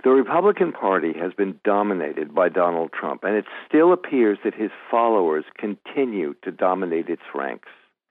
The Republican Party has been dominated by Donald Trump, and it still appears that his followers continue to dominate its ranks.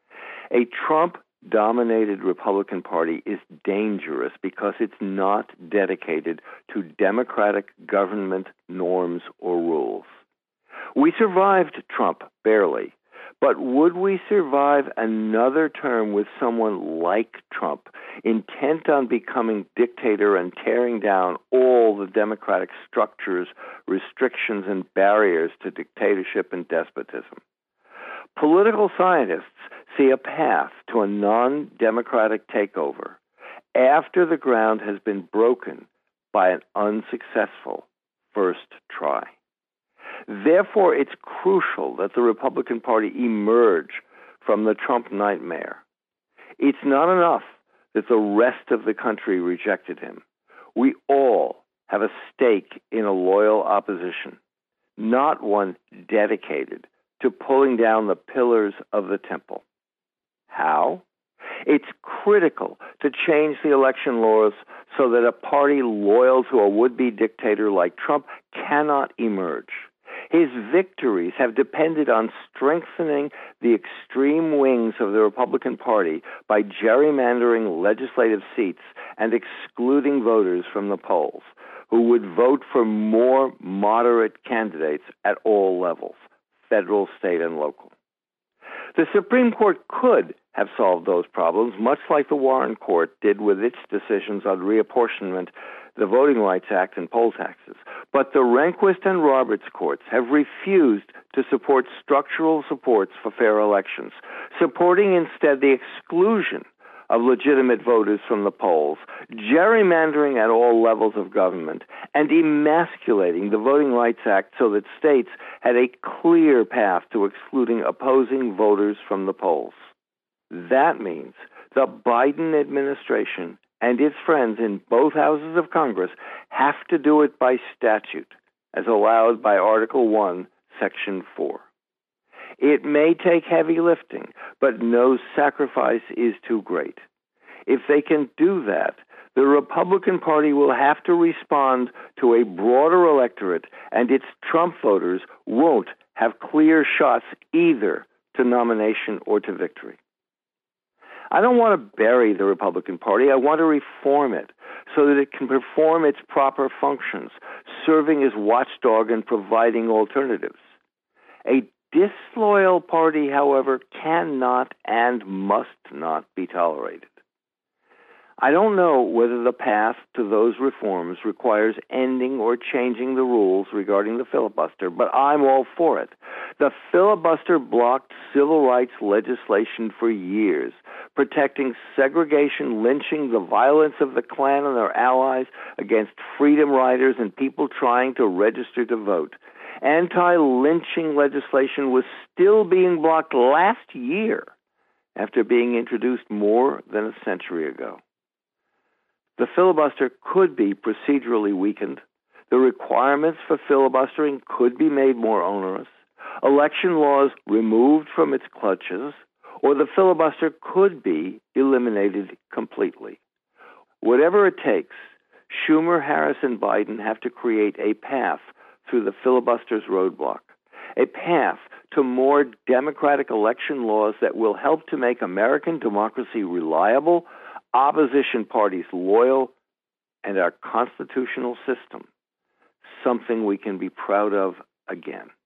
A Trump-dominated Republican Party is dangerous because it's not dedicated to democratic government norms or rules. We survived Trump, barely. But would we survive another term with someone like Trump, intent on becoming dictator and tearing down all the democratic structures, restrictions, and barriers to dictatorship and despotism? Political scientists see a path to a non-democratic takeover after the ground has been broken by an unsuccessful first try. Therefore, it's crucial that the Republican Party emerge from the Trump nightmare. It's not enough that the rest of the country rejected him. We all have a stake in a loyal opposition, not one dedicated to pulling down the pillars of the temple. How? It's critical to change the election laws so that a party loyal to a would-be dictator like Trump cannot emerge. His victories have depended on strengthening the extreme wings of the Republican Party by gerrymandering legislative seats and excluding voters from the polls who would vote for more moderate candidates at all levels, federal, state, and local. The Supreme Court could have solved those problems, much like the Warren Court did with its decisions on reapportionment, the Voting Rights Act, and poll taxes. But the Rehnquist and Roberts courts have refused to support structural supports for fair elections, supporting instead the exclusion of legitimate voters from the polls, gerrymandering at all levels of government, and emasculating the Voting Rights Act so that states had a clear path to excluding opposing voters from the polls. That means the Biden administration and its friends in both houses of Congress have to do it by statute, as allowed by Article 1, Section 4. It may take heavy lifting, but no sacrifice is too great. If they can do that, the Republican Party will have to respond to a broader electorate, and its Trump voters won't have clear shots either to nomination or to victory. I don't want to bury the Republican Party. I want to reform it so that it can perform its proper functions, serving as watchdog and providing alternatives. A disloyal party, however, cannot and must not be tolerated. I don't know whether the path to those reforms requires ending or changing the rules regarding the filibuster, but I'm all for it. The filibuster blocked civil rights legislation for years, protecting segregation, lynching, the violence of the Klan and their allies against freedom riders and people trying to register to vote. Anti-lynching legislation was still being blocked last year after being introduced more than a century ago. The filibuster could be procedurally weakened. The requirements for filibustering could be made more onerous. Election laws removed from its clutches, or the filibuster could be eliminated completely. Whatever it takes, Schumer, Harris, and Biden have to create a path through the filibuster's roadblock, a path to more democratic election laws that will help to make American democracy reliable, opposition parties loyal, and our constitutional system something we can be proud of again.